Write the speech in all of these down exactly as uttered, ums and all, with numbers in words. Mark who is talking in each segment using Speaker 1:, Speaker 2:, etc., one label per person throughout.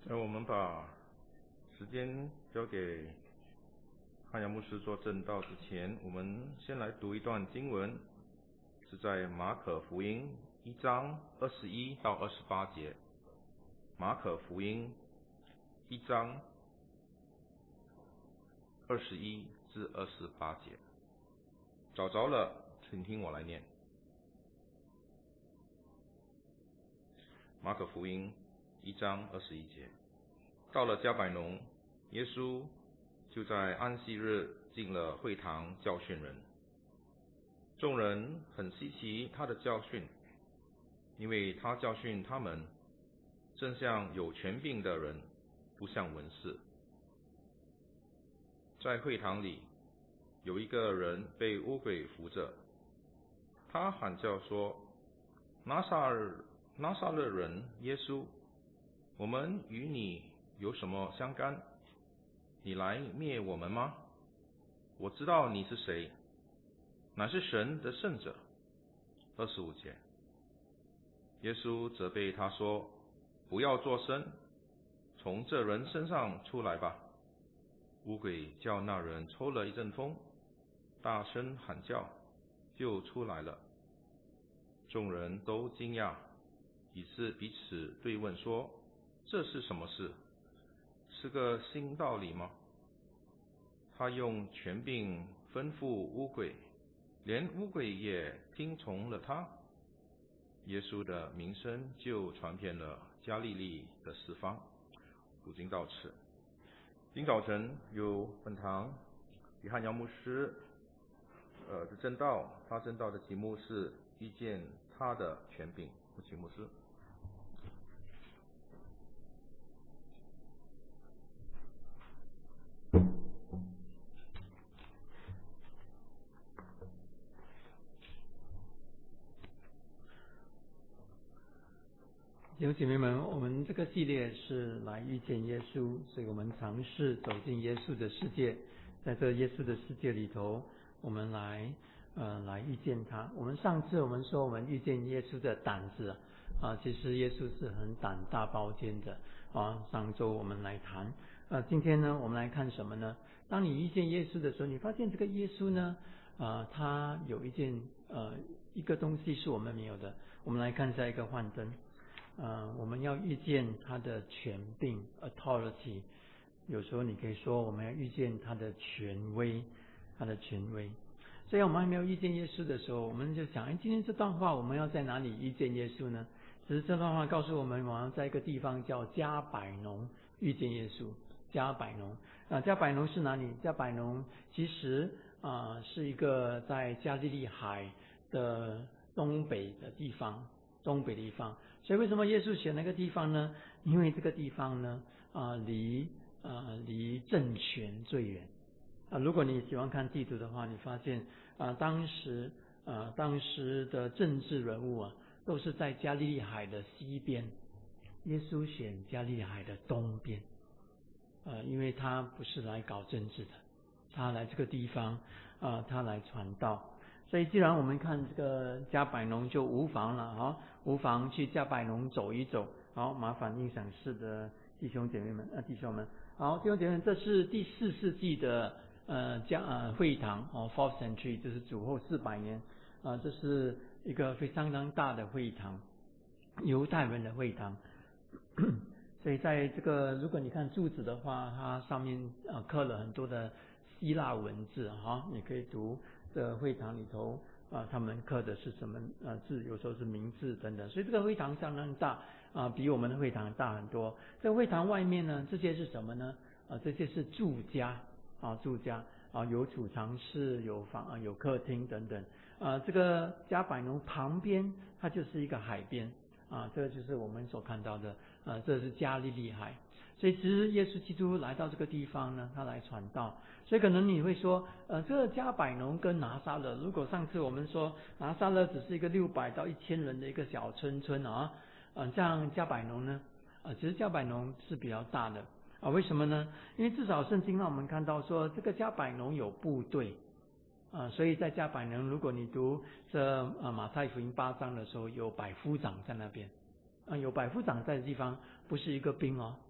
Speaker 1: 那我们把时间交给汉阳牧师做正道之前，我们先来读一段经文，是在马可福音一章二十一到二十八节。马可福音一章二十一至二十八节。找着了，请听我来念。马可福音一章二十一节。到了迦百农，耶稣就在安息日进了会堂教训人。众人很稀奇他的教训，因为他教训他们正像有权柄的人，不像文士。在会堂里有一个人被污鬼附着，他喊叫说：拿撒勒拿撒勒人耶稣，我们与你有什么相干？你来灭我们吗？我知道你是谁，乃是神的圣者。二十五节。耶稣责备他说：不要作声，从这人身上出来吧。污鬼叫那人抽了一阵风，大声喊叫，就出来了。众人都惊讶，以致彼此对问说：这是什么事？是个新道理吗？他用权柄吩咐污鬼，连污鬼也听从了他。耶稣的名声就传遍了加利利的四方。读经到此。今早晨有本堂与汉阳牧师呃的正道，他正道的题目是遇见他的权柄。有请牧师。
Speaker 2: 弟兄姐妹们，我们这个系列是来遇见耶稣，所以我们尝试走进耶稣的世界，在这耶稣的世界里头，我们来呃来遇见他。我们上次我们说我们遇见耶稣的胆子啊，其实耶稣是很胆大包天的啊。上周我们来谈，呃，今天呢我们来看什么呢？当你遇见耶稣的时候，你发现这个耶稣呢，啊，他有一件呃一个东西是我们没有的。我们来看下一个幻灯。呃，我们要遇见他的权柄 authority， 有时候你可以说我们要遇见他的权威，他的权威。所以我们还没有遇见耶稣的时候，我们就想，哎，今天这段话我们要在哪里遇见耶稣呢？只是这段话告诉我们，我们要在一个地方叫迦百农遇见耶稣。迦百农啊，迦百农是哪里？迦百农其实啊、呃、是一个在加利利海的东北的地方，东北的地方。所以为什么耶稣选那个地方呢？因为这个地方呢，啊、呃，离啊、呃、离政权最远啊、呃。如果你喜欢看地图的话，你发现啊、呃，当时啊、呃、当时的政治人物啊，都是在加利利海的西边，耶稣选加利利海的东边，呃，因为他不是来搞政治的，他来这个地方啊、呃，他来传道。所以既然我们看这个迦百农，就无妨了哈，无妨去迦百农走一走。好，麻烦印象室的弟兄姐妹们啊，弟兄们，好，弟兄姐妹们，这是第四世纪的呃迦呃会堂哦 ，fourth century 就是主后四百年啊、呃，这是一个非常相当大的会堂，犹太人的会堂。所以在这个如果你看柱子的话，它上面呃刻了很多的希腊文字哈，你可以读。这会堂里头啊，他们刻的是什么呃字？有时候是名字等等，所以这个会堂相当大啊，比我们的会堂大很多。这个会堂外面呢，这些是什么呢？啊，这些是住家啊，住家啊，有储藏室、有房啊、有客厅等等。啊，这个迦百农旁边它就是一个海边啊，这个就是我们所看到的呃，这是加利利海。所以其实耶稣基督来到这个地方呢，他来传道。所以可能你会说，呃，这个迦百农跟拿撒勒，如果上次我们说拿撒勒只是一个六百到一千人的一个小村村啊，呃，像迦百农呢，呃，其实迦百农是比较大的啊。为什么呢？因为至少圣经让我们看到说，这个迦百农有部队啊，所以在迦百农，如果你读这呃马太福音八章的时候，有百夫长在那边啊，有百夫长在的地方不是一个兵哦。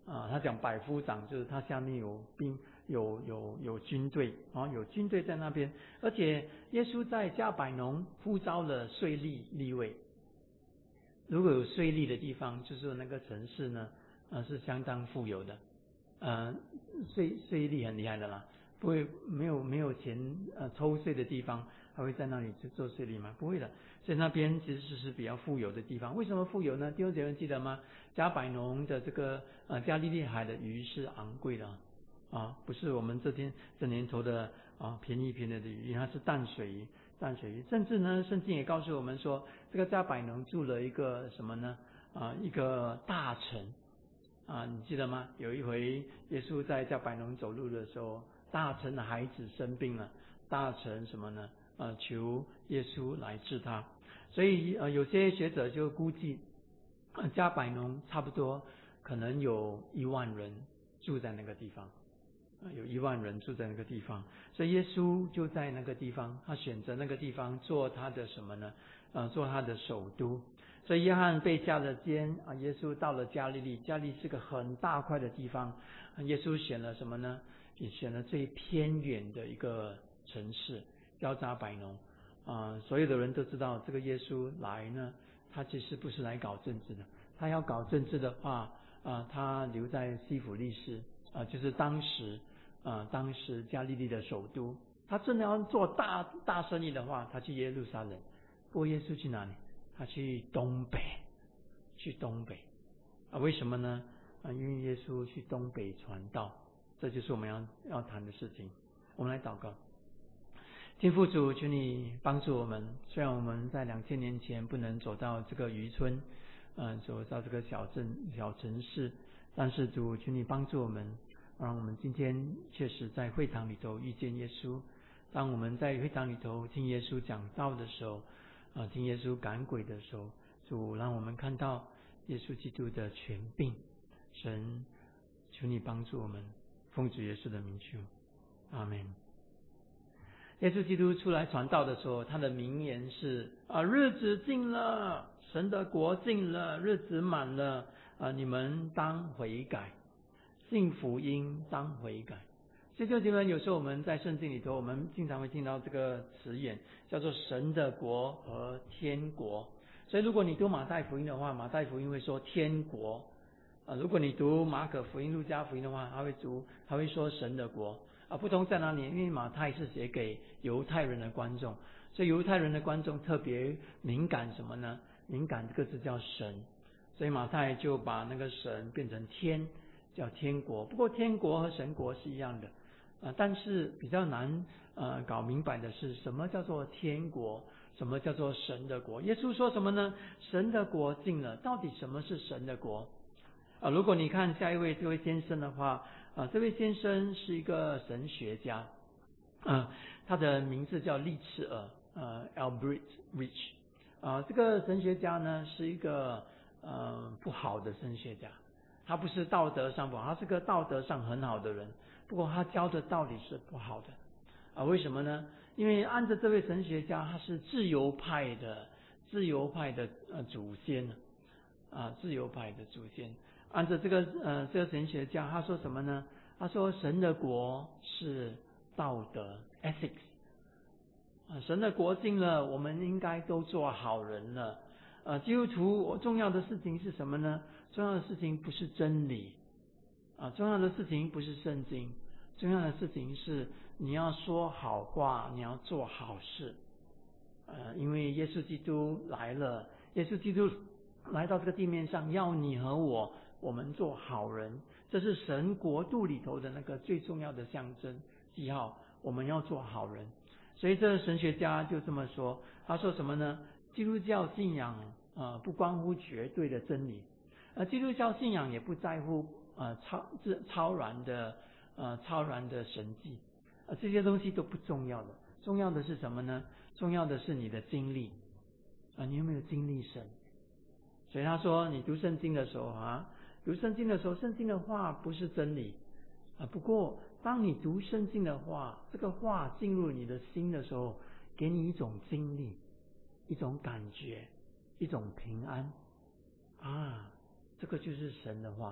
Speaker 2: 啊，他讲百夫长，就是他下面有兵，有有有军队啊，有军队在那边。而且耶稣在加百农呼召了税吏利未。如果有税吏的地方，就是那个城市呢，呃，是相当富有的。呃，税税吏很厉害的啦，不会没有没有钱呃抽税的地方，还会在那里去做税吏吗？不会的。所以那边其实是比较富有的地方。为什么富有呢？弟兄姐妹记得吗？加百农的这个呃加利利海的鱼是昂贵的啊，不是我们这天这年头的啊便宜便宜的鱼，它是淡水鱼，淡水鱼。甚至呢，圣经也告诉我们说，这个加百农住了一个什么呢？啊，一个大臣啊，你记得吗？有一回耶稣在加百农走路的时候，大臣的孩子生病了，大臣什么呢？呃，求耶稣来治他。所以呃，有些学者就估计，呃，加百农差不多可能有一万人住在那个地方，呃，有一万人住在那个地方。所以耶稣就在那个地方，他选择那个地方做他的什么呢？呃，做他的首都。所以约翰被下了监啊，耶稣到了加利利，加利利是个很大块的地方，耶稣选了什么呢？也选了最偏远的一个城市，叫加百农。啊，所有的人都知道，这个耶稣来呢，他其实不是来搞政治的。他要搞政治的话，啊，他留在西弗利士，啊，就是当时，啊，当时加利利的首都。他真的要做大大生意的话，他去耶路撒冷。不过耶稣去哪里？他去东北，去东北。啊，为什么呢？啊，因为耶稣去东北传道，这就是我们要要谈的事情。我们来祷告。天父主，求你帮助我们。虽然我们在两千年前不能走到这个渔村，嗯、呃，走到这个小镇、小城市，但是主，求你帮助我们，让我们今天确实在会堂里头遇见耶稣。当我们在会堂里头听耶稣讲道的时候，啊、呃，听耶稣赶鬼的时候，主让我们看到耶稣基督的权柄。神，求你帮助我们，奉主耶稣的名求，阿们。耶稣基督出来传道的时候，他的名言是啊，日子近了，神的国近了，日子满了啊，你们当悔改，信福音当悔改。所以弟兄姐妹，有时候我们在圣经里头，我们经常会听到这个词眼，叫做神的国和天国。所以如果你读马太福音的话，马太福音会说天国啊；如果你读马可福音、路加福音的话，他会读，他会说神的国。啊，不同在哪里？因为马太是写给犹太人的观众，所以犹太人的观众特别敏感什么呢？敏感这个字叫神，所以马太就把那个神变成天，叫天国。不过天国和神国是一样的，啊，但是比较难呃搞明白的是什么叫做天国，什么叫做神的国？耶稣说什么呢？神的国近了。到底什么是神的国？啊，如果你看下一位这位先生的话。啊，这位先生是一个神学家，啊，他的名字叫利茨尔，呃 ，Albert Rich， 啊，这个神学家呢是一个呃不好的神学家，他不是道德上不好，他是个道德上很好的人，不过他教的道理是不好的，啊，为什么呢？因为按照这位神学家，他是自由派的，自由派的呃祖先，啊，自由派的祖先。按照这个呃这个神学家，他说什么呢？他说神的国是道德 ethics， 啊，神的国近了，我们应该都做好人了。呃，基督徒重要的事情是什么呢？重要的事情不是真理，啊，重要的事情不是圣经，重要的事情是你要说好话，你要做好事。呃，因为耶稣基督来了，耶稣基督来到这个地面上，要你和我。我们做好人，这是神国度里头的那个最重要的象征记号。我们要做好人，所以这个神学家就这么说。他说什么呢？基督教信仰呃不关乎绝对的真理，而基督教信仰也不在乎呃超这超然的呃超然的神迹，呃这些东西都不重要的。重要的是什么呢？重要的是你的经历啊、呃，你有没有经历神？所以他说，你读圣经的时候啊。读圣经的时候，圣经的话不是真理啊。不过，当你读圣经的话，这个话进入你的心的时候，给你一种经历，一种感觉，一种平安啊。这个就是神的话。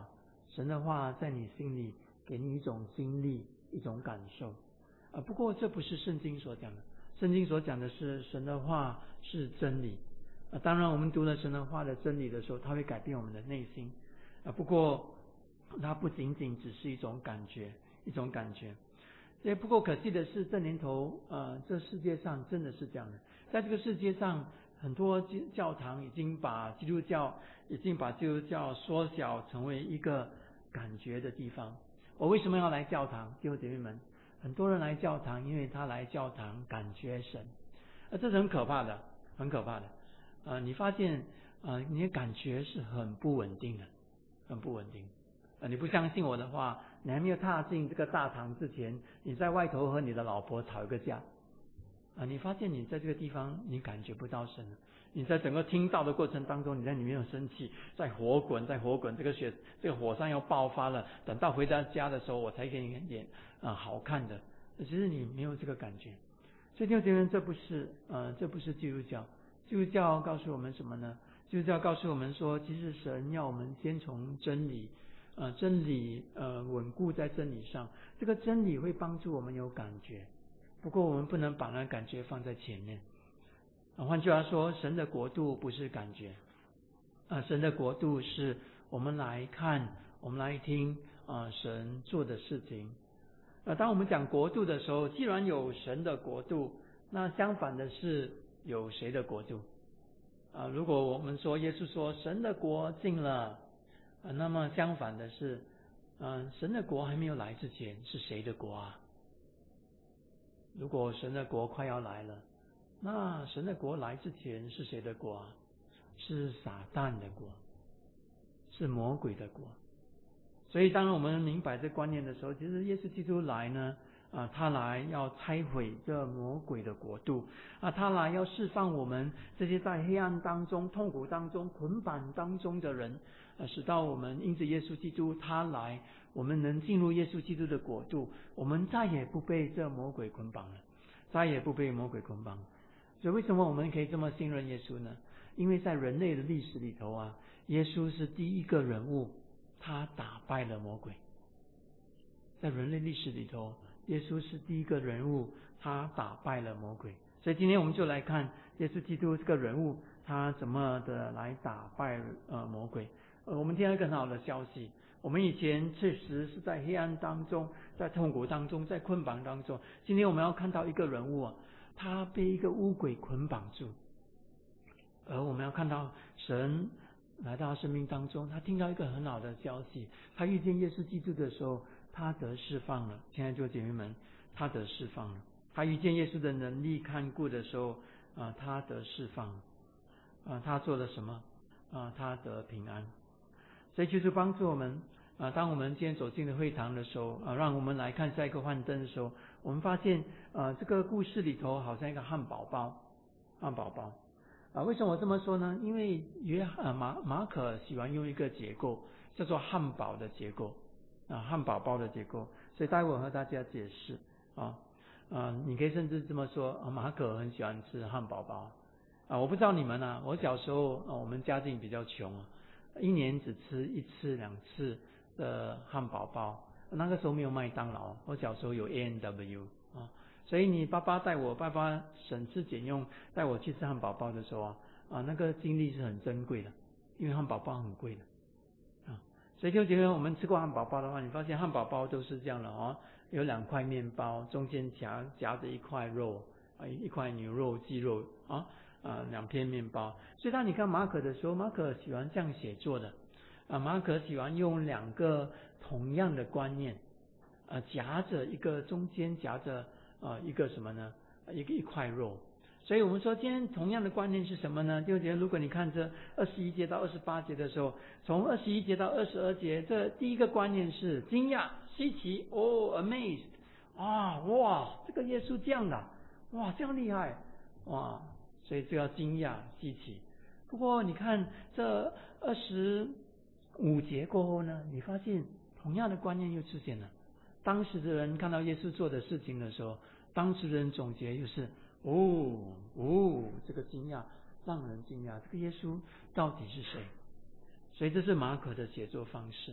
Speaker 2: 神的话在你心里给你一种经历，一种感受啊。不过这不是圣经所讲的，圣经所讲的是神的话是真理啊。当然我们读了神的话的真理的时候，它会改变我们的内心啊。不过它不仅仅只是一种感觉，一种感觉。也不过可惜的是，这年头呃，这世界上真的是这样的，在这个世界上，很多教堂已经把基督教已经把基督教缩小成为一个感觉的地方。我为什么要来教堂？弟兄姐妹们，很多人来教堂，因为他来教堂感觉神，呃，这是很可怕的，很可怕的。呃，你发现呃，你的感觉是很不稳定的，很不稳定。呃，你不相信我的话，你还没有踏进这个大堂之前，你在外头和你的老婆吵一个架，啊，你发现你在这个地方你感觉不到神，你在整个听到的过程当中，你在里面有生气，在火滚，在火滚，这个血这个火山要爆发了，等到回到家的时候，我才给你演啊好看的。其实你没有这个感觉，所以弟兄姐妹，这不是呃这不是基督教。基督教告诉我们什么呢？基督教告诉我们说，其实神要我们先从真理。呃，真理呃稳固在真理上，这个真理会帮助我们有感觉。不过我们不能把那感觉放在前面。啊，换句话说，神的国度不是感觉，啊，神的国度是我们来看，我们来听啊，神做的事情。呃，当我们讲国度的时候，既然有神的国度，那相反的是有谁的国度？啊，如果我们说耶稣说神的国近了。啊，那么相反的是，嗯、呃，神的国还没有来之前是谁的国啊？如果神的国快要来了，那神的国来之前是谁的国啊？是撒旦的国，是魔鬼的国。所以当我们明白这观念的时候，其实耶稣基督来呢，啊，他来要拆毁这魔鬼的国度啊，他来要释放我们这些在黑暗当中、痛苦当中、捆绑当中的人。呃，使到我们因着耶稣基督他来，我们能进入耶稣基督的国度，我们再也不被这魔鬼捆绑了，再也不被魔鬼捆绑。所以为什么我们可以这么信任耶稣呢？因为在人类的历史里头啊，耶稣是第一个人物，他打败了魔鬼。在人类历史里头，耶稣是第一个人物，他打败了魔鬼。所以今天我们就来看耶稣基督这个人物，他怎么的来打败呃魔鬼。呃，我们听到一个很好的消息，我们以前确实是在黑暗当中，在痛苦当中，在捆绑当中。今天我们要看到一个人物啊，他被一个污鬼捆绑住，而我们要看到神来到他生命当中，他听到一个很好的消息，他遇见耶稣基督的时候，他得释放了。亲爱的姐妹们，他得释放了。他遇见耶稣的能力看顾的时候啊、呃，他得释放了。啊、呃，他做了什么？啊、呃，他得平安。所以就是帮助我们啊、呃，当我们今天走进了会堂的时候啊、呃，让我们来看下一个幻灯的时候，我们发现呃，这个故事里头好像一个汉堡包，汉堡包啊、呃，为什么我这么说呢？因为约呃马马可喜欢用一个结构叫做汉堡的结构啊、呃，汉堡包的结构，所以待会我和大家解释啊。呃，你可以甚至这么说，呃、马可很喜欢吃汉堡包啊、呃。我不知道你们啊，我小时候呃，我们家境比较穷啊，一年只吃一次两次的汉堡包。那个时候没有麦当劳，我小时候有 A and W 啊，所以你爸爸带我，爸爸省吃俭用带我去吃汉堡包的时候啊，啊，那个经历是很珍贵的，因为汉堡包很贵的啊。所以就觉得我们吃过汉堡包的话，你发现汉堡包都是这样的哦。有两块面包，中间夹夹着一块肉，啊，一块牛肉、鸡肉啊，啊，两片面包。所以当你看马可的时候，马可喜欢这样写作的，啊，马可喜欢用两个同样的观念，啊，夹着一个中间夹着啊一个什么呢？一个一块肉。所以我们说今天同样的观念是什么呢？就觉得如果你看这二十一节到二十八节的时候，从二十一节到二十二节，这第一个观念是惊讶。稀奇哦 ，amazed 啊，哇，这个耶稣这样的，哇，这样厉害，哇，所以就要惊讶稀奇。不过你看这二十五节过后呢，你发现同样的观念又出现了。当时的人看到耶稣做的事情的时候，当时的人总结又是哦哦，这个惊讶让人惊讶，这个耶稣到底是谁？所以这是马可的写作方式。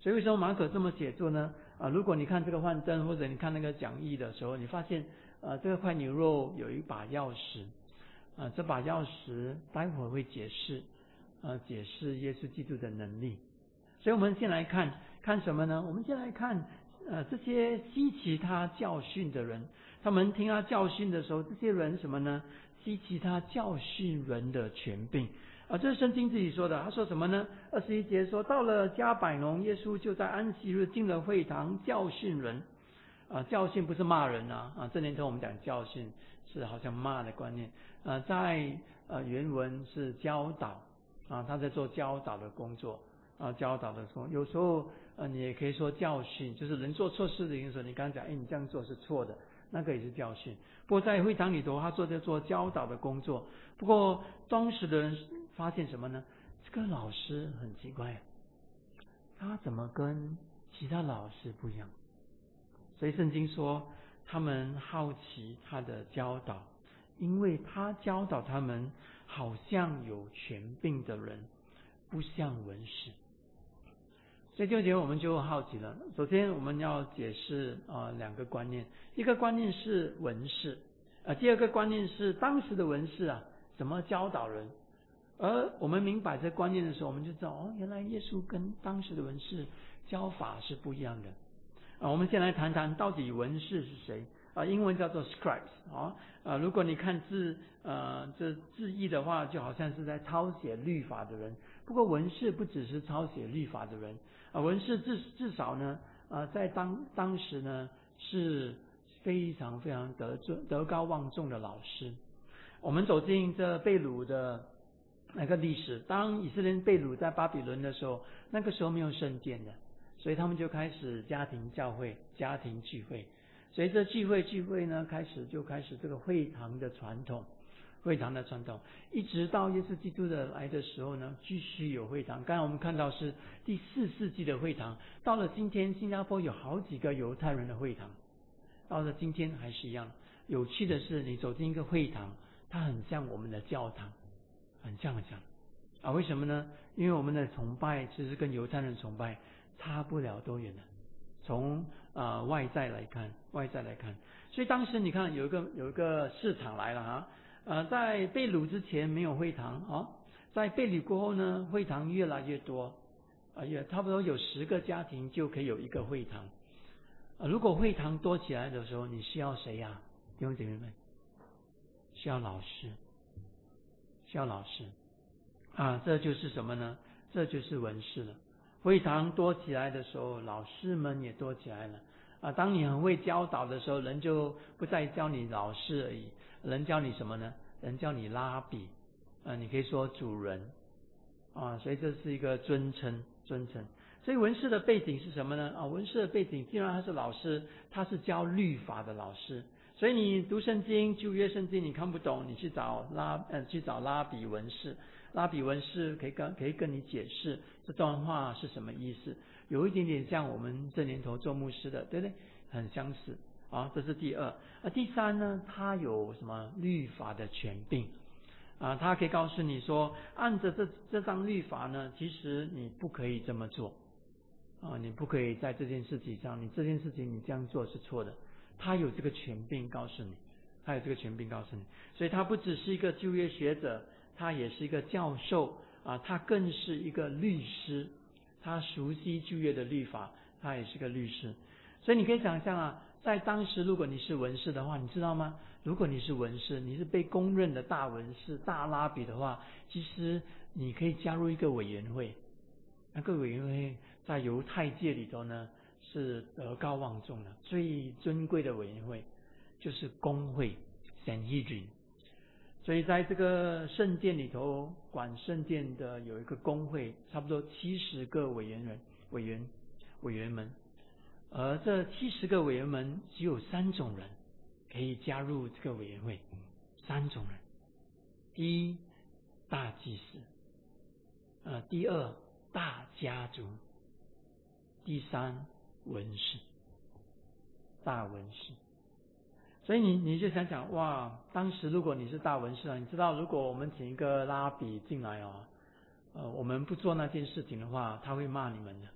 Speaker 2: 所以为什么马可这么写作呢？啊，如果你看这个幻灯或者你看那个讲义的时候，你发现呃这个块牛肉有一把钥匙，啊这把钥匙待会儿会解释，呃解释耶稣基督的能力。所以我们先来看看什么呢？我们先来看呃这些吸取他教训的人，他们听他教训的时候，这些人什么呢？吸取他教训人的权柄。啊，这是圣经自己说的。他说什么呢？二十一节说，到了加百农，耶稣就在安息日进了会堂教训人。啊，教训不是骂人啊，啊，这年头我们讲教训是好像骂的观念。呃，在呃原文是教导，啊，他在做教导的工作，啊，教导的工作。有时候呃你也可以说教训，就是人做错事的时候，你刚刚讲，哎，你这样做是错的，那个也是教训。不过在会堂里头，他做在做教导的工作。不过当时的人发现什么呢？这个老师很奇怪，他怎么跟其他老师不一样？所以圣经说他们好奇他的教导，因为他教导他们好像有权柄的人，不像文士。所以这节我们就好奇了。首先我们要解释啊、呃、两个观念，一个观念是文士，呃第二个观念是当时的文士啊怎么教导人。而我们明白这观念的时候，我们就知道哦，原来耶稣跟当时的文士教法是不一样的。啊，我们先来谈谈到底文士是谁啊？英文叫做 scribes 啊。呃，如果你看字呃这字义的话，就好像是在抄写律法的人。不过文士不只是抄写律法的人啊，文士至至少呢，呃，在当当时呢是非常非常德德高望重的老师。我们走进这被掳的那个历史，当以色列人被掳在巴比伦的时候，那个时候没有圣殿的，所以他们就开始家庭教会、家庭聚会。随着聚会聚会呢，开始就开始这个会堂的传统，会堂的传统，一直到耶稣基督的来的时候呢，继续有会堂。刚才我们看到是第四世纪的会堂，到了今天，新加坡有好几个犹太人的会堂，到了今天还是一样。有趣的是，你走进一个会堂，它很像我们的教堂。很像很像啊，为什么呢？因为我们的崇拜其实跟犹太人崇拜差不了多远的。从呃外在来看，外在来看，所以当时你看有一个有一个市场来了啊，呃，在被掳之前没有会堂啊，在被掳过后呢，会堂越来越多啊，也差不多有十个家庭就可以有一个会堂啊。如果会堂多起来的时候，你需要谁呀、啊？弟兄姐妹们，需要老师。需要老师啊，这就是什么呢？这就是文士了。会堂多起来的时候，老师们也多起来了啊。当你很会教导的时候，人就不再教你老师而已，人教你什么呢？人教你拉比啊，你可以说主人啊，所以这是一个尊称，尊称。所以文士的背景是什么呢？啊，文士的背景既然他是老师，他是教律法的老师。所以你读圣经，旧约圣经你看不懂，你去找拉呃去找拉比文士，拉比文士可以跟可以跟你解释这段话是什么意思，有一点点像我们这年头做牧师的，对不对？很相似啊。这是第二。啊，第三呢，他有什么律法的权柄啊？他可以告诉你说，按着这这张律法呢，其实你不可以这么做啊，你不可以在这件事情上，你这件事情你这样做是错的。他有这个权柄告诉你，他有这个权柄告诉你，所以他不只是一个旧约学者，他也是一个教授啊，他更是一个律师，他熟悉旧约的律法，他也是个律师。所以你可以想象啊，在当时如果你是文士的话，你知道吗？如果你是文士，你是被公认的大文士、大拉比的话，其实你可以加入一个委员会，那个委员会在犹太界里头呢，是德高望重的，最尊贵的委员会就是公会 Sanhedrin。 所以在这个圣殿里头，管圣殿的有一个公会，差不多七十个委员人委员委员们，而这七十个委员们只有三种人可以加入这个委员会，三种人。第一，大祭司，呃，第二，大家族，第三，文士，大文士。所以你你就想想，哇，当时如果你是大文士啊，你知道如果我们请一个拉比进来哦，呃，我们不做那件事情的话，他会骂你们的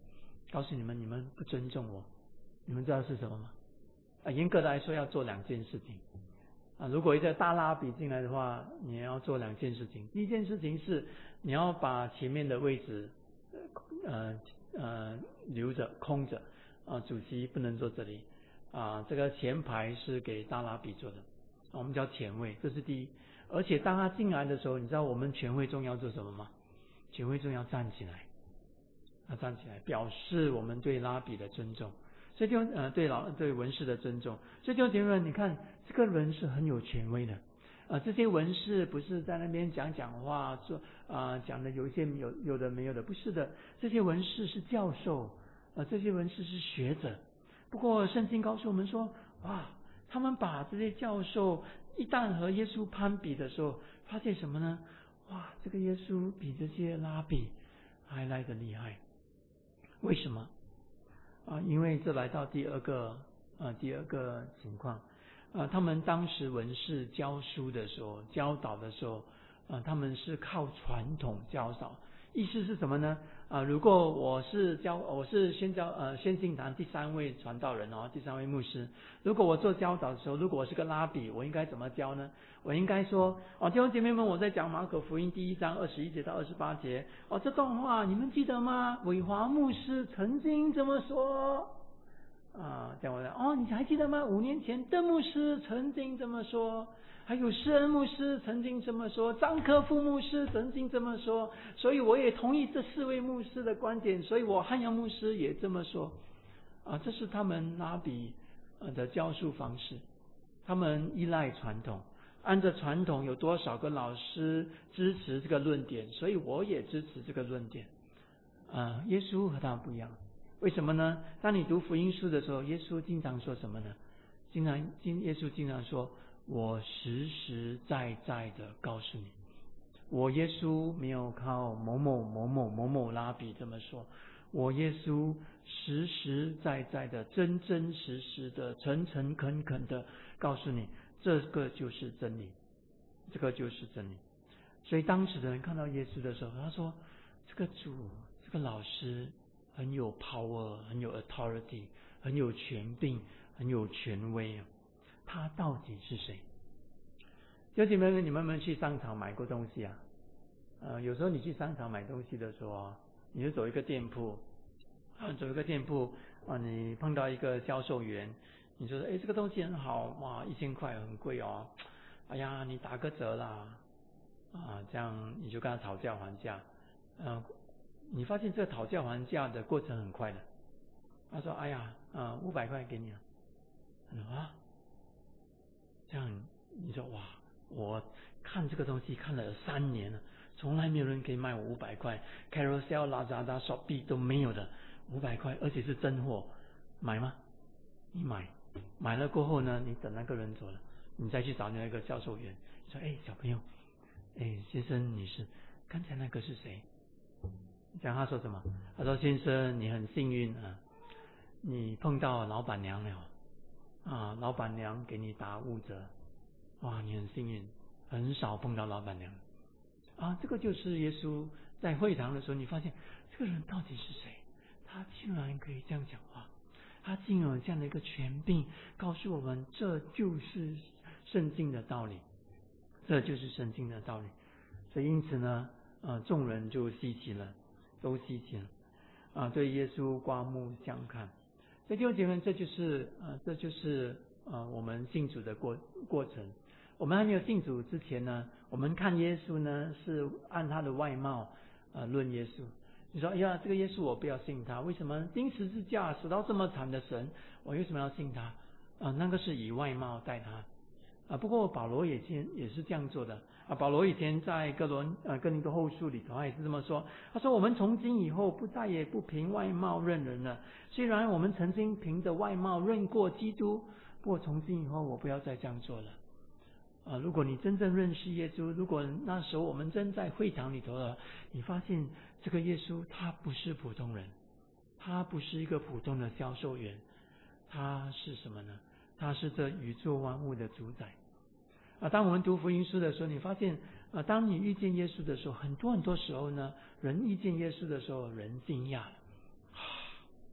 Speaker 2: 告诉你们，你们不尊重我。你们知道是什么吗？啊，严格的来说要做两件事情啊。如果一个大拉比进来的话，你要做两件事情。第一件事情是你要把前面的位置呃呃留着空着啊，主席不能坐这里啊。这个前排是给大拉比坐的，我们叫前位，这是第一。而且当他进来的时候，你知道我们全会众要做什么吗？全会众要站起来，要站起来，表示我们对拉比的尊重。所以就呃对老对文士的尊重。所以就结论，你看这个人是很有权威的。呃，这些文士不是在那边讲讲话，说啊、呃、讲的有一些有有的没有的，不是的。这些文士是教授，呃，这些文士是学者。不过圣经告诉我们说，哇，他们把这些教授一旦和耶稣攀比的时候，发现什么呢？哇，这个耶稣比这些拉比还来得厉害。为什么？啊，因为这来到第二个呃第二个情况，呃，他们当时文士教书的时候，教导的时候，呃，他们是靠传统教导。意思是什么呢？啊，如果我是教我是宣教呃宣信堂第三位传道人哦，第三位牧师，如果我做教导的时候，如果我是个拉比，我应该怎么教呢？我应该说哦，弟兄姐妹们，我在讲马可福音第一章二十一节到二十八节哦，这段话你们记得吗？伟华牧师曾经这么说啊，讲完了哦，你还记得吗？五年前邓牧师曾经这么说。还有施恩牧师曾经这么说，张科夫牧师曾经这么说，所以我也同意这四位牧师的观点，所以我汉阳牧师也这么说啊，这是他们拉比的教授方式。他们依赖传统，按照传统有多少个老师支持这个论点，所以我也支持这个论点啊。耶稣和他们不一样，为什么呢？当你读福音书的时候，耶稣经常说什么呢？经常经耶稣经常说，我实实在在的告诉你，我耶稣没有靠某某某某某某拉比这么说，我耶稣实实在在的真真实实的诚诚恳恳的告诉你，这个就是真理，这个就是真理。所以当时的人看到耶稣的时候，他说这个主这个老师很有 power， 很有 authority， 很有权柄，很有权威，他到底是谁？弟兄姐妹们，你们有没有去商场买过东西啊？呃，有时候你去商场买东西的时候啊，你就走一个店铺，啊，走一个店铺啊，你碰到一个销售员，你说，哎，这个东西很好，哇，一千块很贵哦，哎呀，你打个折啦，啊，这样你就跟他讨价还价，呃，你发现这个讨价还价的过程很快的，他说，哎呀，啊，五百块给你了，啊，这样你说哇，我看这个东西看了三年了，从来没有人可以卖我五百块 ，Carousel、Lazada、Shopee 都没有的，五百块，而且是真货，买吗？你买，买了过后呢，你等那个人走了，你再去找那个销售员，说，哎，小朋友，哎，先生女士，刚才那个是谁？讲他说什么？他说，先生，你很幸运啊，你碰到老板娘了。啊，老板娘给你打五折，哇，你很幸运，很少碰到老板娘啊。这个就是耶稣在会堂的时候，你发现这个人到底是谁？他竟然可以这样讲话，他竟然有这样的一个权柄，告诉我们这就是圣经的道理，这就是圣经的道理。所以因此呢，呃，众人就稀奇了，都稀奇了啊，对耶稣刮目相看。所以弟兄姐妹，这就是呃，这就是呃，我们信主的过过程。我们还没有信主之前呢，我们看耶稣呢是按他的外貌呃论耶稣。你说，哎呀，这个耶稣我不要信他，为什么？钉十字架死到这么惨的神，我为什么要信他？啊、呃，那个是以外貌待他。啊，不过保罗也先也是这样做的啊。保罗以前在哥伦呃哥林多后书里头，他也是这么说。他说：“我们从今以后不再也不凭外貌认人了。虽然我们曾经凭着外貌认过基督，不过从今以后我不要再这样做了。”啊，如果你真正认识耶稣，如果那时候我们真在会堂里头了，你发现这个耶稣他不是普通人，他不是一个普通的销售员，他是什么呢？他是这宇宙万物的主宰。啊，当我们读福音书的时候，你发现啊，当你遇见耶稣的时候，很多很多时候呢，人遇见耶稣的时候，人惊讶了，啊，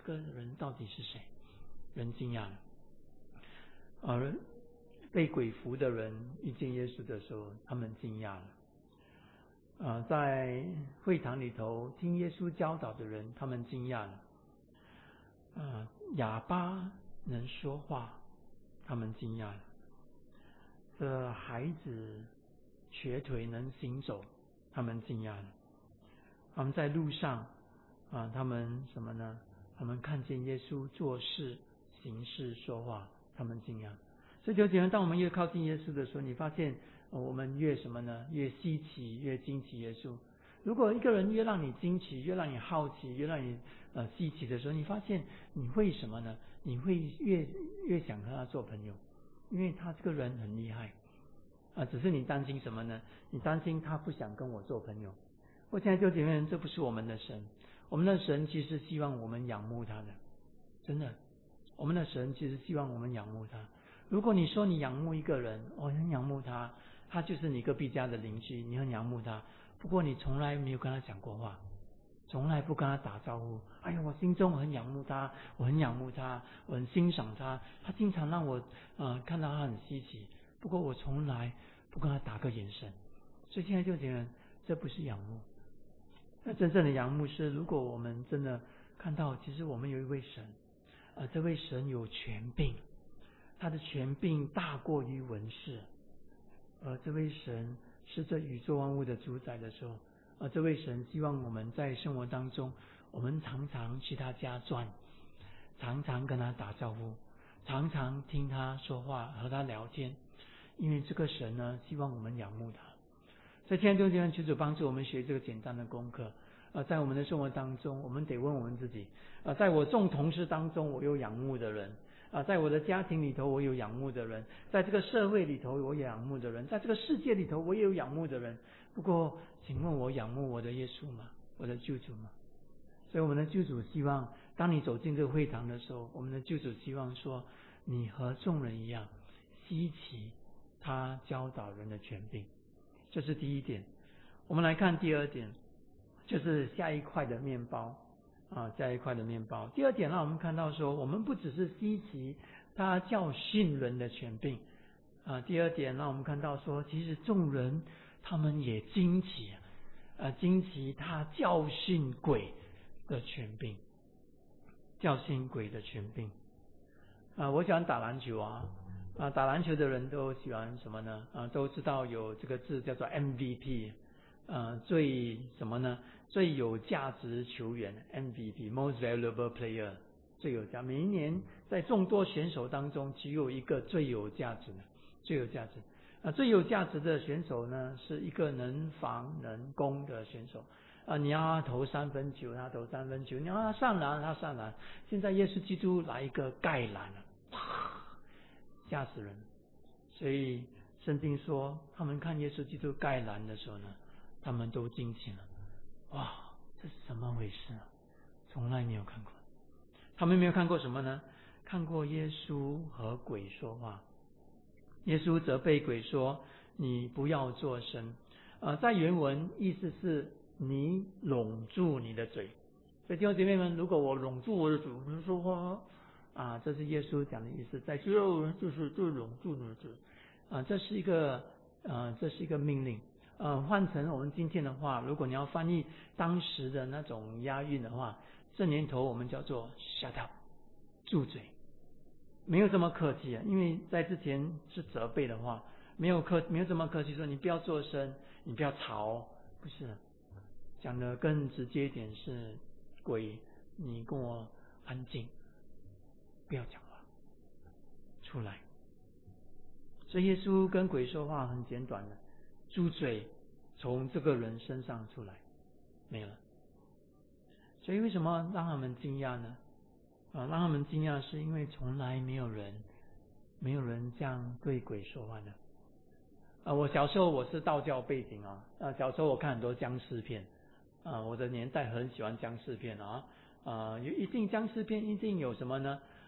Speaker 2: 个人到底是谁？人惊讶了。而被鬼附的人遇见耶稣的时候，他们惊讶了。呃，在会堂里头听耶稣教导的人，他们惊讶了。呃，哑巴能说话，他们惊讶了。这孩子瘸腿能行走，他们惊讶了。他们在路上啊，他们什么呢？他们看见耶稣做事、行事、说话，他们惊讶。所以，就觉得当我们越靠近耶稣的时候，你发现、呃、我们越什么呢？越稀奇，越惊奇耶稣。如果一个人越让你惊奇，越让你好奇，越让你呃稀奇的时候，你发现你会什么呢？你会越越想和他做朋友，因为他这个人很厉害啊、呃。只是你担心什么呢？你担心他不想跟我做朋友。我现在就觉得这不是我们的神，我们的神其实希望我们仰慕他的，真的，我们的神其实希望我们仰慕他。如果你说你仰慕一个人，我、哦、很仰慕他，他就是你隔壁家的邻居，你很仰慕他，不过你从来没有跟他讲过话，从来不跟他打招呼。哎呀，我心中很仰慕他，我很仰慕他，我很欣赏他，他经常让我呃看到他很稀奇，不过我从来不跟他打个眼神。所以现在就觉得这不是仰慕。那真正的仰慕是，如果我们真的看到，其实我们有一位神，呃，这位神有权柄，他的权柄大过于文士，而这位神是这宇宙万物的主宰的时候，而这位神希望我们在生活当中，我们常常去他家转，常常跟他打招呼，常常听他说话，和他聊天，因为这个神呢，希望我们仰慕他。所以现在就这样，求主帮助我们学这个简单的功课。呃，在我们的生活当中，我们得问我们自己：呃，在我众同事当中，我有仰慕的人；啊、呃，在我的家庭里头，我有仰慕的人；在这个社会里头，我有仰慕的人；在这个世界里头，我也有仰慕的人。不过，请问我仰慕我的耶稣吗？我的救主吗？所以，我们的救主希望，当你走进这个会堂的时候，我们的救主希望说，你和众人一样，稀奇他教导人的权柄。这是第一点。我们来看第二点，就是下一块的面包啊，下一块的面包。第二点让我们看到说，我们不只是稀奇他教训人的权柄啊。第二点让我们看到说，其实众人他们也惊奇啊，惊奇他教训鬼的权柄，教训鬼的权柄啊。我喜欢打篮球啊。啊，打篮球的人都喜欢什么呢？啊，都知道有这个字叫做 M V P， 呃，最什么呢？最有价值球员 M V P，Most Valuable Player， 最有价。每一年在众多选手当中，只有一个最有价值的，最有价值。啊，最有价值的选手呢，是一个能防能攻的选手。啊，你要他投三分球，他投三分球；你要他上篮，他上篮。现在耶稣基督来一个盖篮了。吓死人！所以圣经说，他们看耶稣基督盖篮的时候呢，他们都惊奇了。哇，这是怎么回事啊？从来没有看过。他们没有看过什么呢？看过耶稣和鬼说话。耶稣责备鬼说：“你不要作声。”呃，在原文意思是你拢住你的嘴。所以弟兄姐妹们，如果我拢住我的嘴不说话。啊，这是耶稣讲的意思，在最后就是就拢住你的嘴，啊，这是一个呃，这是一个命令。呃，换成我们今天的话，如果你要翻译当时的那种押韵的话，这年头我们叫做 shut up， 住嘴，没有这么客气啊，因为在之前是责备的话，没有客没有这么客气说你不要作声，你不要吵，不是，讲的更直接一点是鬼，你跟我安静。不要讲话，出来。所以耶稣跟鬼说话很简短的，住嘴，从这个人身上出来，没了。所以为什么让他们惊讶呢？啊，让他们惊讶是因为从来没有人，没有人这样对鬼说话的。啊，我小时候我是道教背景啊，啊，小时候我看很多僵尸片，啊，我的年代很喜欢僵尸片啊，啊，有一定僵尸片一定有什么呢？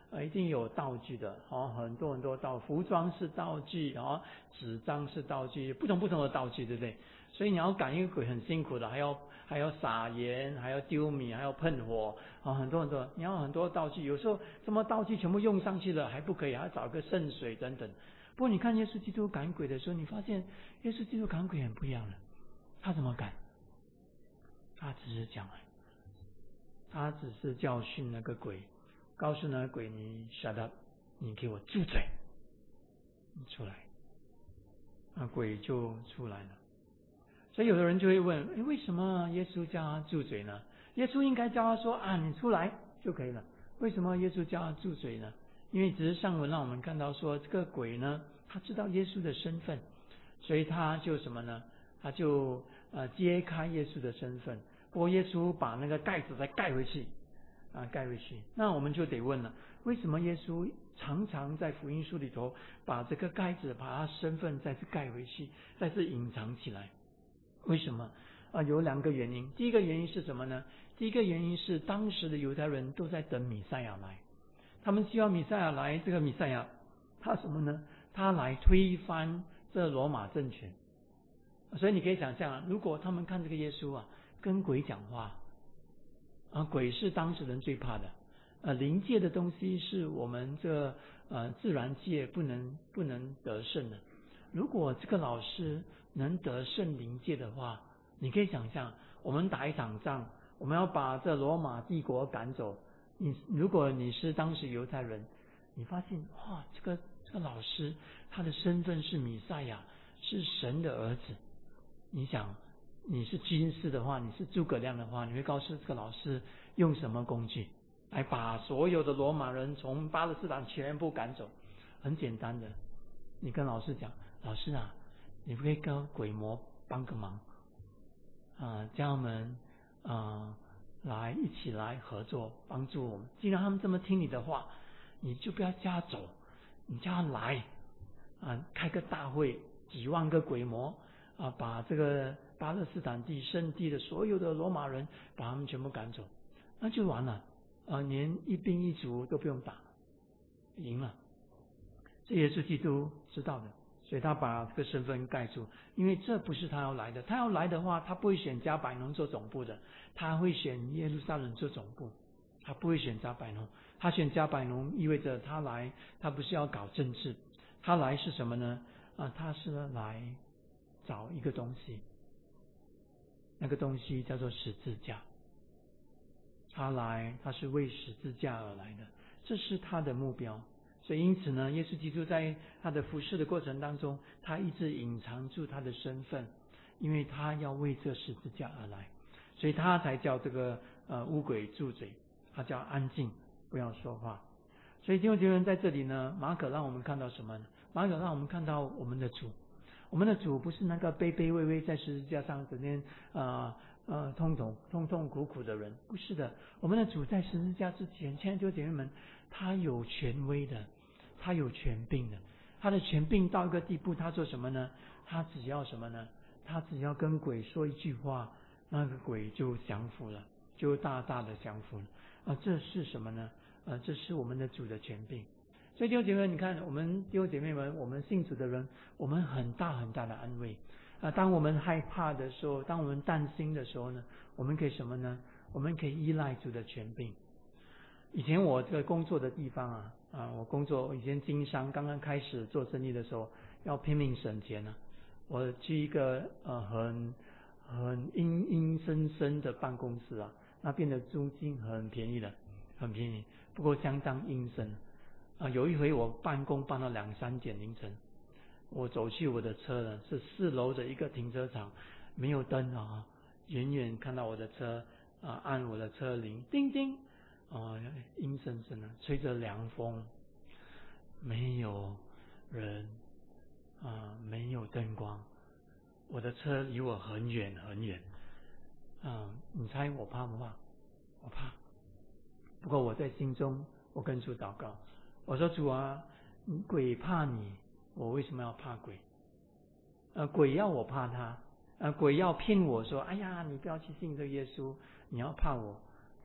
Speaker 2: 呃，一定有道具的，哦，很多很多道，服装是道具，哦，纸张是道具，不同不同的道具，对不对？所以你要赶一个鬼很辛苦的，还要还要撒盐，还要丢米，还要喷火，啊、哦，很多很多，你要很多道具，有时候什么道具全部用上去了还不可以，还要找个圣水等等。不过你看耶稣基督赶鬼的时候，你发现耶稣基督赶鬼很不一样了，他怎么赶？他只是讲，他只是教训那个鬼，告诉那个鬼你 shut up， 你给我住嘴，你出来，那鬼就出来了。所以有的人就会问，诶，为什么耶稣叫他住嘴呢？耶稣应该叫他说啊，你出来就可以了。为什么耶稣叫他住嘴呢？因为只是上文让我们看到说，这个鬼呢，他知道耶稣的身份，所以他就什么呢？他就呃揭开耶稣的身份。不过耶稣把那个盖子再盖回去，啊盖回去。那我们就得问了，为什么耶稣常常在福音书里头把这个盖子，把他身份再次盖回去，再次隐藏起来？为什么？啊，有两个原因。第一个原因是什么呢？第一个原因是当时的犹太人都在等弥赛亚来，他们希望弥赛亚来，这个弥赛亚他什么呢？他来推翻这罗马政权。所以你可以想象，如果他们看这个耶稣啊，跟鬼讲话，啊，鬼是当时人最怕的，呃，灵界的东西是我们这呃自然界不能不能得胜的。如果这个老师能得胜灵界的话，你可以想象，我们打一场仗，我们要把这罗马帝国赶走。你如果你是当时犹太人，你发现哇，这个这个老师他的身份是弥赛亚，是神的儿子。你想，你是军事的话，你是诸葛亮的话，你会告诉这个老师用什么工具来把所有的罗马人从巴勒斯坦全部赶走？很简单的，你跟老师讲，老师啊，你不可以跟鬼魔帮个忙啊，叫他们啊来一起来合作帮助我们。既然他们这么听你的话，你就不要叫他走，你叫他来啊，开个大会，几万个鬼魔啊，把这个巴勒斯坦地圣地的所有的罗马人把他们全部赶走，那就完了啊，连一兵一卒都不用打，赢了。这耶稣基督知道的，所以他把这个身份盖住，因为这不是他要来的。他要来的话，他不会选加百农做总部的，他会选耶路撒冷做总部，他不会选加百农。他选加百农意味着他来，他不是要搞政治，他来是什么呢？啊，他是来找一个东西，那个东西叫做十字架。他来，他是为十字架而来的，这是他的目标。所以因此呢，耶稣基督在他的服事的过程当中，他一直隐藏住他的身份，因为他要为这十字架而来，所以他才叫这个呃乌鬼住嘴，他叫安静，不要说话。所以弟兄姐妹在这里呢，马可让我们看到什么呢？马可让我们看到我们的主，我们的主不是那个卑卑微微在十字架上整天呃呃痛痛痛痛苦苦的人，不是的。我们的主在十字架之前，亲爱的弟兄姐妹们，他有权威的，他有权柄的。他的权柄到一个地步，他做什么呢？他只要什么呢？他只要跟鬼说一句话，那个鬼就降服了，就大大的降服了。啊，这是什么呢？呃，这是我们的主的权柄。所以弟兄姐妹，你看我们弟兄姐妹们，我们信主的人，我们很大很大的安慰啊。当我们害怕的时候，当我们担心的时候呢，我们可以什么呢？我们可以依赖主的权柄。以前我这个工作的地方啊，啊，我工作以前经商，刚刚开始做生意的时候，要拼命省钱呢、啊。我去一个呃很很阴阴森森的办公室啊，那边的租金很便宜的，很便宜，不过相当阴森。啊，有一回我办公办到两三点凌晨，我走去我的车呢，是四楼的一个停车场，没有灯啊，远远看到我的车啊，按我的车铃，叮叮，啊，阴森森的，吹着凉风，没有人啊，没有灯光，我的车离我很远很远，啊，你猜我怕不怕？我怕。不过我在心中，我跟主祷告。我说主啊，鬼怕你，我为什么要怕鬼？呃，鬼要我怕他，呃，鬼要骗我说，哎呀，你不要去信这个耶稣，你要怕我。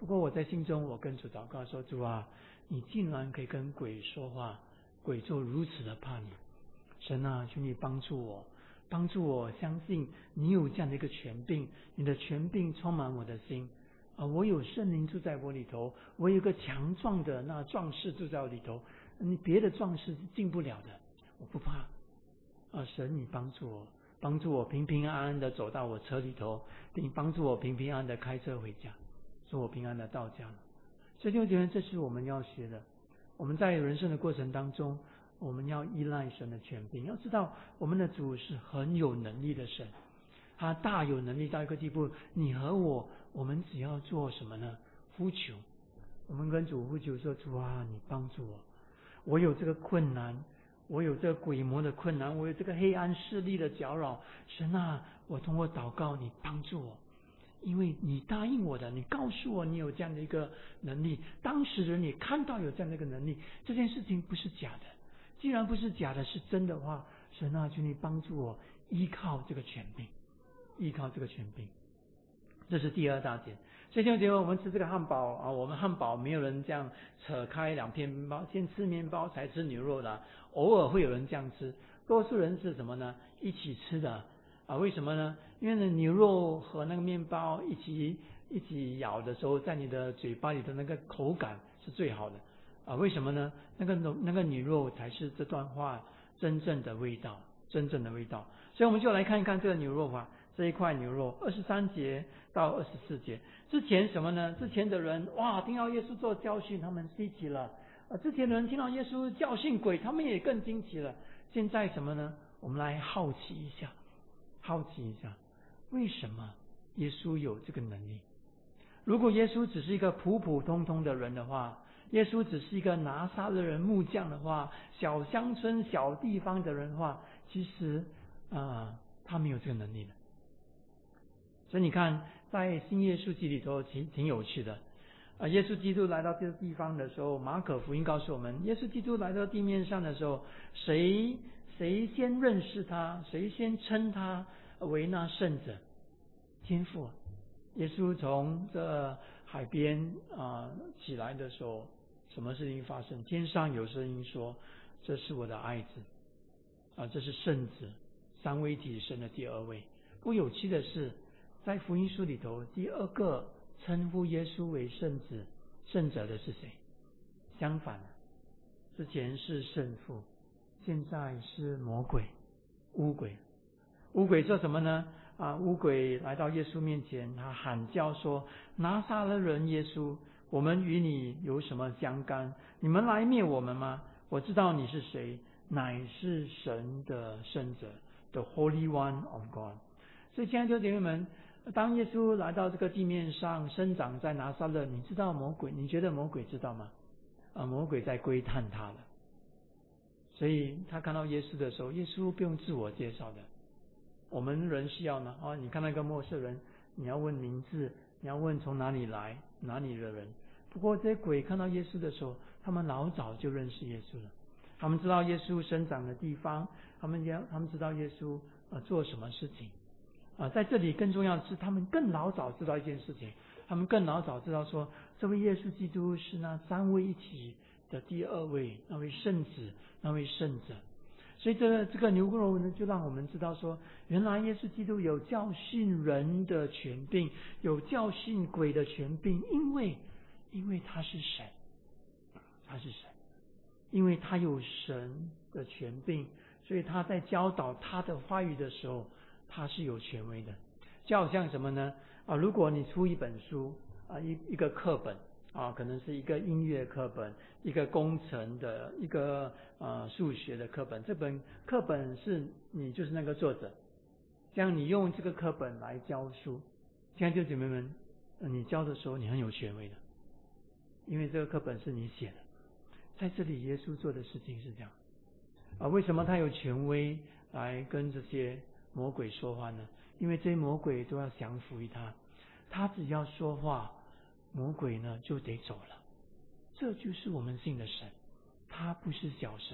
Speaker 2: 不过我在心中我跟主祷告说，主啊，你竟然可以跟鬼说话，鬼就如此的怕你。神啊，求你帮助我，帮助我相信你有这样的一个权柄，你的权柄充满我的心啊！我有圣灵住在我里头，我有一个强壮的那壮士住在我里头，你别的壮士是进不了的，我不怕啊！神，你帮助我，帮助我平平安安的走到我车里头，并帮助我平平安安的开车回家，说我平安的到家了。所以弟兄姐妹，这是我们要学的。我们在人生的过程当中，我们要依赖神的权柄。要知道，我们的主是很有能力的神，他大有能力到一个地步，你和我，我们只要做什么呢？呼求，我们跟主呼求说：主啊，你帮助我，我有这个困难，我有这个鬼魔的困难，我有这个黑暗势力的搅扰。神啊，我通过祷告，你帮助我。因为你答应我的，你告诉我你有这样的一个能力，当时人也看到有这样的一个能力，这件事情不是假的。既然不是假的，是真的话，神啊，求你帮助我依靠这个权柄，依靠这个权柄。这是第二大点。所以弟兄姐妹，我们吃这个汉堡啊，我们汉堡没有人这样扯开两片面包，先吃面包才吃牛肉的，偶尔会有人这样吃，多数人是什么呢？一起吃的啊？为什么呢？因为呢，牛肉和那个面包一起一起咬的时候，在你的嘴巴里的那个口感是最好的啊？为什么呢？那个那个牛肉才是这段话真正的味道，真正的味道。所以我们就来看一看这个牛肉吧。这一块牛肉，二十三节到二十四节，之前什么呢？之前的人哇，听到耶稣做教训，他们稀奇了啊！之前的人听到耶稣教训鬼，他们也更惊奇了。现在什么呢？我们来好奇一下，好奇一下。为什么耶稣有这个能力？如果耶稣只是一个普普通通的人的话，耶稣只是一个拿撒勒人木匠的话，小乡村小地方的人的话，其实啊、呃，他没有这个能力的。所以你看，在新约书记里头挺挺有趣的啊。耶稣基督来到这个地方的时候，马可福音告诉我们，耶稣基督来到地面上的时候，谁谁先认识他，谁先称他为那圣者？天父。耶稣从这海边啊、呃、起来的时候，什么事情发生？天上有声音说：“这是我的爱子啊，这是圣子，三位一体神的第二位。”不有趣的是，在福音书里头，第二个称呼耶稣为圣子、圣者的是谁？相反，之前是圣父，现在是魔鬼、污鬼。污鬼做什么呢？啊，污鬼来到耶稣面前，他喊叫说：“拿撒勒人耶稣，我们与你有什么相干？你们来灭我们吗？我知道你是谁，乃是神的圣者 ，the Holy One of God。”所以，亲爱的弟兄姐妹们，当耶稣来到这个地面上，生长在拿撒勒，你知道魔鬼？你觉得魔鬼知道吗？啊，魔鬼在窥探他了。所以他看到耶稣的时候，耶稣不用自我介绍的。我们人需要呢，哦，你看到一个陌生人，你要问名字，你要问从哪里来，哪里的人。不过这些鬼看到耶稣的时候，他们老早就认识耶稣了。他们知道耶稣生长的地方，他们也他们知道耶稣呃做什么事情。啊，在这里更重要的是，他们更老早知道一件事情，他们更老早知道说，这位耶稣基督是那三位一体的第二位，那位圣子，那位圣者。所以这个这个牛肉呢，就让我们知道说，原来耶稣基督有教训人的权柄，有教训鬼的权柄，因为因为他是神，他是神，因为他有神的权柄，所以他在教导他的话语的时候，他是有权威的。就好像什么呢？啊，如果你出一本书啊，一一个课本啊，可能是一个音乐课本，一个工程的，一个呃数学的课本。这本课本是你就是那个作者，这样你用这个课本来教书，亲爱的姐妹们，你教的时候你很有权威的，因为这个课本是你写的。在这里，耶稣做的事情是这样啊。为什么他有权威来跟这些魔鬼说话呢？因为这些魔鬼都要降服于他，他只要说话，魔鬼呢就得走了。这就是我们信的神，他不是小神，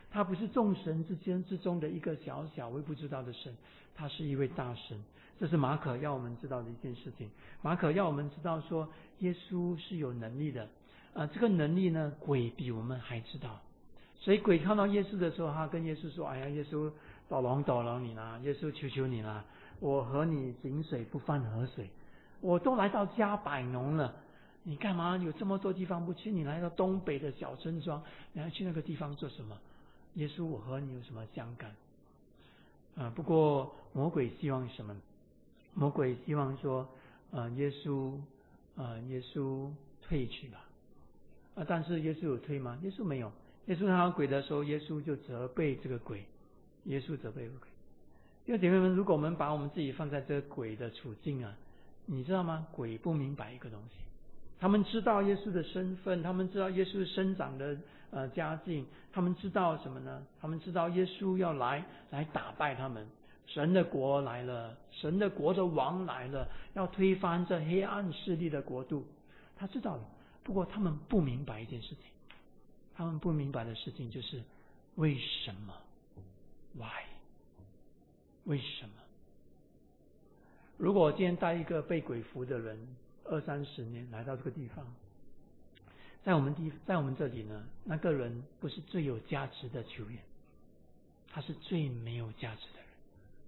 Speaker 2: 他不是众神之间之中的一个小小微不足道的神，他是一位大神。这是马可要我们知道的一件事情。马可要我们知道说，耶稣是有能力的，呃，这个能力呢，鬼比我们还知道。所以鬼看到耶稣的时候，他跟耶稣说：“哎呀，耶稣，祷龙祷龙你啦，耶稣求求你啦，我和你井水不犯河水，我都来到加百农了，你干嘛有这么多地方不去？你来到东北的小村庄，你要去那个地方做什么？耶稣，我和你有什么相干？”啊，不过魔鬼希望什么？魔鬼希望说，呃，耶稣，呃，耶稣退去吧。啊，但是耶稣有退吗？耶稣没有。耶稣看到鬼的时候，耶稣就责备这个鬼。耶稣责备这个鬼。因为姐妹们，如果我们把我们自己放在这个鬼的处境啊，你知道吗？鬼不明白一个东西，他们知道耶稣的身份，他们知道耶稣生长的呃家境，他们知道什么呢？他们知道耶稣要来来打败他们。神的国来了，神的国的王来了，要推翻这黑暗势力的国度。他知道了，不过他们不明白一件事情，他们不明白的事情就是为什么 ？Why？ 为什么？如果我今天带一个被鬼附的人二三十年来到这个地方，在我们地在我们这里呢，那个人不是最有价值的球员，他是最没有价值的人。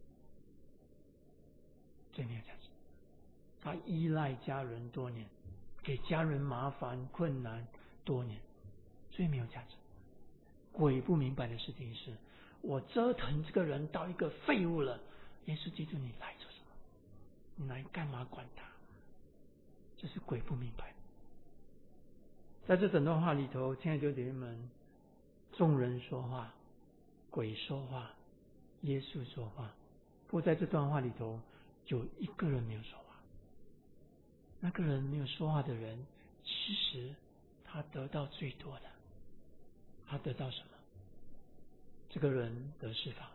Speaker 2: 最没有价值，他依赖家人多年，给家人麻烦困难多年，最没有价值。鬼不明白的事情是，我折腾这个人到一个废物了，耶稣基督你来做什么？你来干嘛管他？这是鬼不明白。在这整段话里头，亲爱的弟兄们，众人说话，鬼说话，耶稣说话。不过在这段话里头，有一个人没有说话。那个人没有说话的人，其实他得到最多的，他得到什么？这个人得释放了，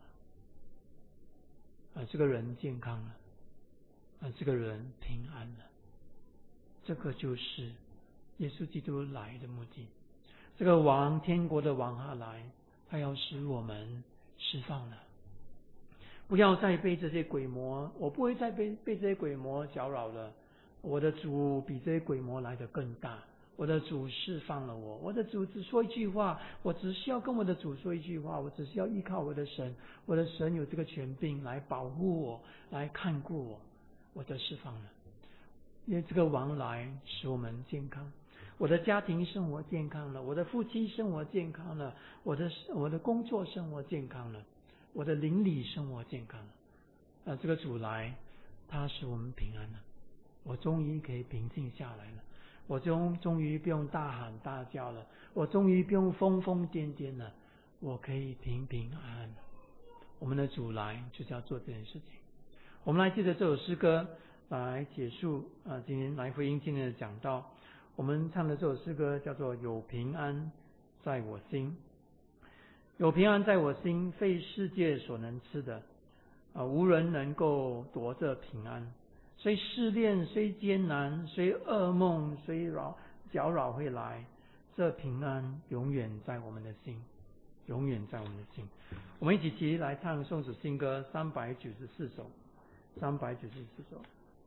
Speaker 2: 啊，这个人健康了，啊，这个人平安了。这个就是耶稣基督来的目的。这个王，天国的王他来，他要使我们释放了。不要再被这些鬼魔，我不会再被被这些鬼魔搅扰了。我的主比这些鬼魔来得更大，我的主释放了我，我的主只说一句话，我只需要跟我的主说一句话，我只需要依靠我的神，我的神有这个权柄来保护我，来看顾我，我得释放了。因为这个王来使我们健康，我的家庭生活健康了，我的夫妻生活健康了，我的我的工作生活健康了，我的邻里生活健康了。啊，这个主来，他使我们平安了，我终于可以平静下来了，我终终于不用大喊大叫了，我终于不用疯疯癫癫了，我可以平平安安了。我们的主来就是要做这件事情。我们来借着这首诗歌来结束啊，今天来回应今天的讲道。我们唱的这首诗歌叫做《有平安在我心》。有平安在我心，非世界所能吃的啊，无人能够夺这平安。虽试炼，虽艰难，虽噩梦，虽扰搅扰会来，这平安永远在我们的心，永远在我们的心。我们一起起来唱颂主新歌三百九十四首，三百九十四首。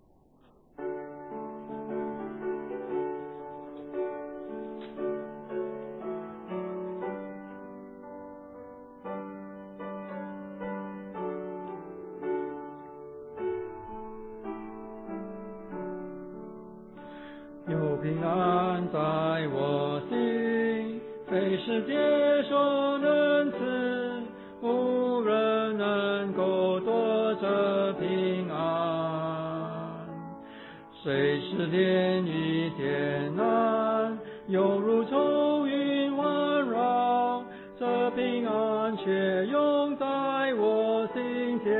Speaker 2: 有平安在我心，非世界所能赐，无人能够夺这平安。虽试炼与艰难，犹如愁云环绕，这平安却永在我心间，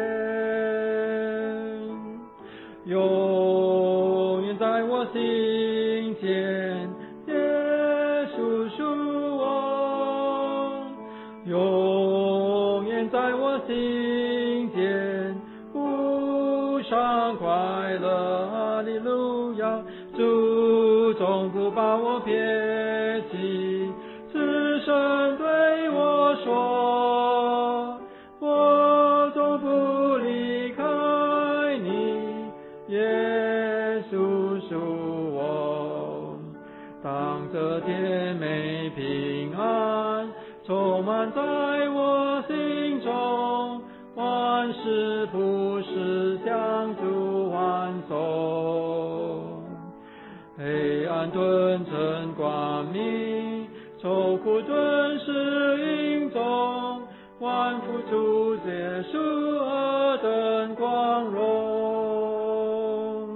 Speaker 2: 永远在我心间。耶稣属我，永远在我心间，无上快乐，哈利路亚。主总不把我撇弃，此生对我说，我总不离开你，耶稣属我。当这甜美平安充满在我心中，万事普世向主欢颂，黑暗顿成光明，愁苦顿时云中，万福主结束何等光荣，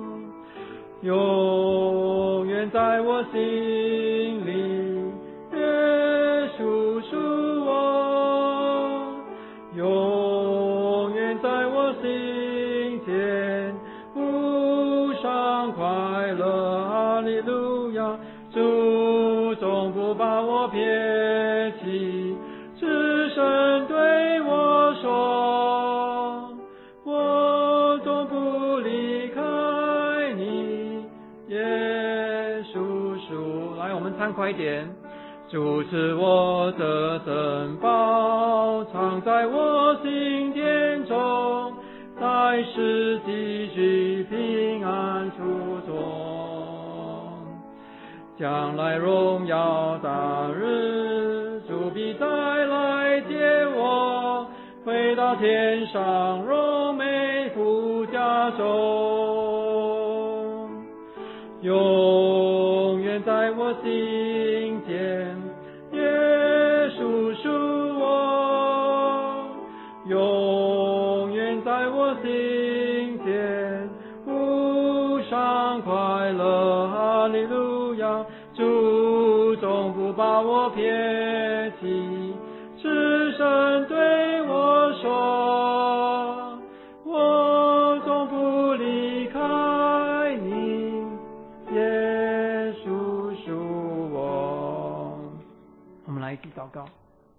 Speaker 2: 永远在我心里，耶稣属我，永远在我心间，无上快乐，哈利路亚，主总不把我撇弃，只身对我说，我总不离开你，耶稣属。来，我们唱快一点。主是我的珍宝，藏在我心田中，在世继续平安处中。将来荣耀大日，主必再来接我，回到天上荣美福家中，永远在我心间，耶稣属我，永远在我心间，无上快乐，哈利路亚，主总不把我撇弃，只身对我说，我总不离开你，耶稣属我。我们来一起祷告。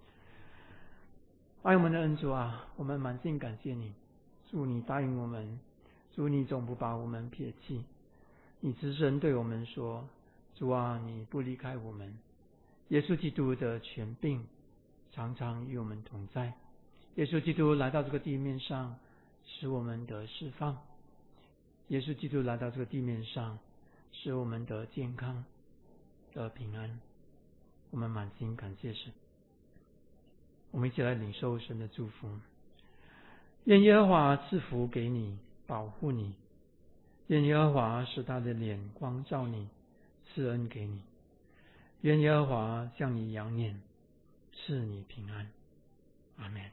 Speaker 2: 爱我们的恩主啊，我们满心感谢你，主你答应我们，主你总不把我们撇弃，你只身对我们说，主啊，你不离开我们。耶稣基督的权柄常常与我们同在，耶稣基督来到这个地面上，使我们得释放，耶稣基督来到这个地面上，使我们得健康得平安。我们满心感谢神。我们一起来领受神的祝福。愿耶和华赐福给你，保护你，愿耶和华使他的脸光照你，赐恩给你，愿耶和华向你扬脸，赐你平安。阿们。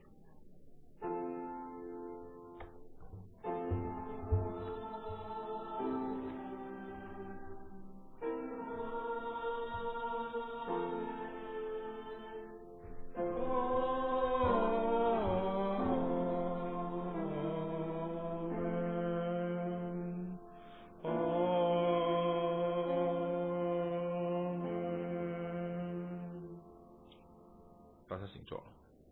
Speaker 1: 把它请坐。